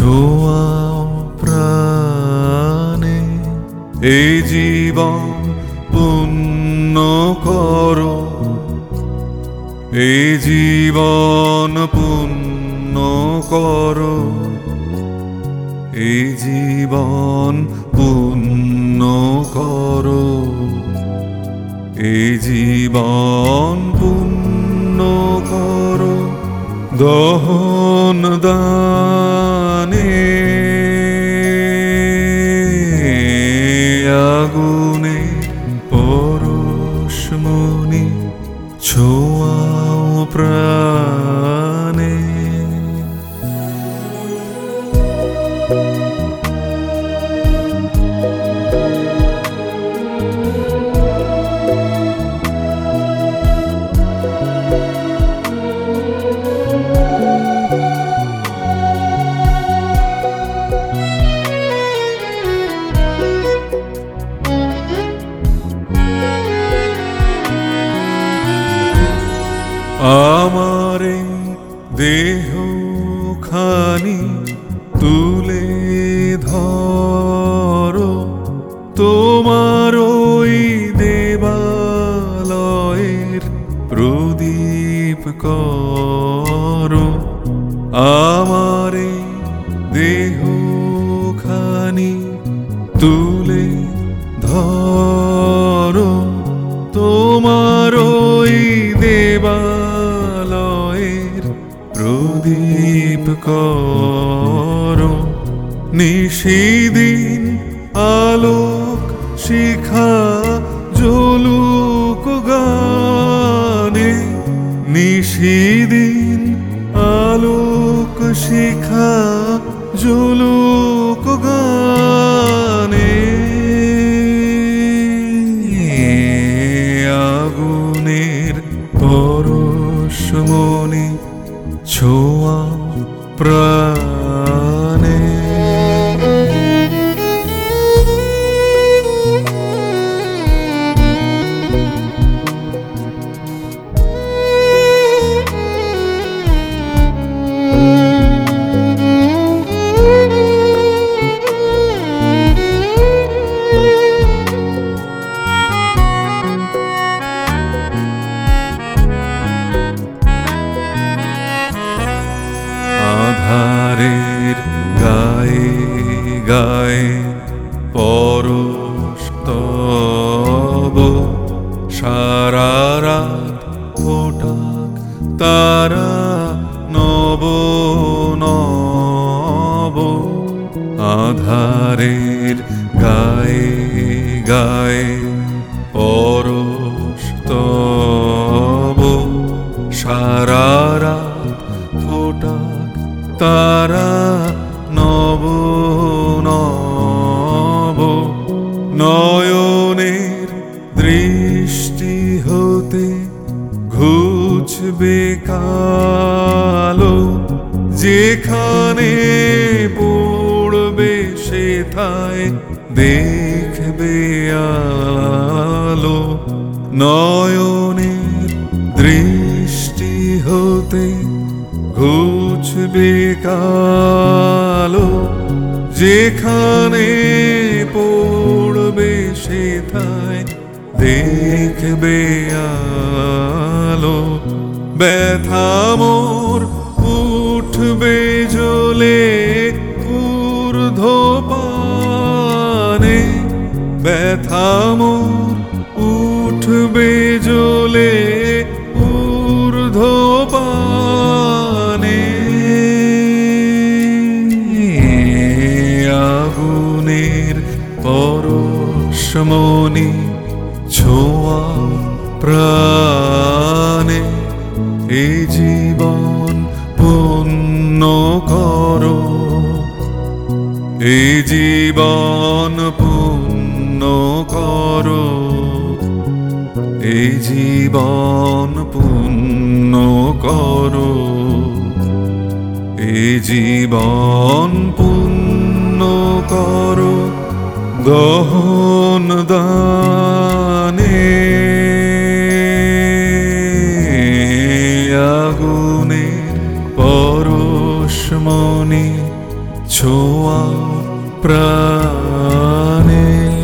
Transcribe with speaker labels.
Speaker 1: ছোঁয়াও প্রাণে এই জীবন পূর্ণ করো, এই জীবন পূর্ণ করো, এই জীবন পূর্ণ করো, এই জীবন পূর্ণ করো। দহন দানে আগুনে পরশমণি ছোঁয়াও প্রাণে। আমার এই দেহখানি তুলে ধরো, তোমার ওই দেবালয়ের প্রদীপ করো। আমার এই দেহখানি তুলে ধরো, তোমার ওই দেবালয়ের প্রদীপ করো। নিশিদিন আলোক শিখা জ্বলুক গানে, নিশিদিন আলোক শিখা জ্বলুক গানে। আগুনের পরশমণি ছোঁয়াও প্রাণে। আধারের গায়ে গায়ে পরশ তব, সারা রাত ফোটাক তারা নব নব। আধারের গায়ে গায়ে পরশ তব, সারা রাত ফোটাক তারা নব নব। নয়নের দৃষ্টি হতে ঘুচবে কালো, যেখানে পড়বে সেথায় দেখবে আলো। নয়নের দৃষ্টি হতে ঘুচবে কালো, যেখানে পড়বে সেথায় দেখবে আলো। ব্যথা মোর উঠবে জ্বলে ঊর্ধ্বপানে, ব্যথা মোর উঠবে জ্বলে ঊর্ধ্বপানে। আগুনের পরশমণি ছোঁয়াও প্রাণে, এই জীবন পূর্ণ করো, এই জীবন পূর্ণ করো, এই জীবন পূর্ণ করো, এই জীবন পূর্ণ করো। দহন দানে আগুনের পরশমণি ছো ছোঁয়া প্রাণে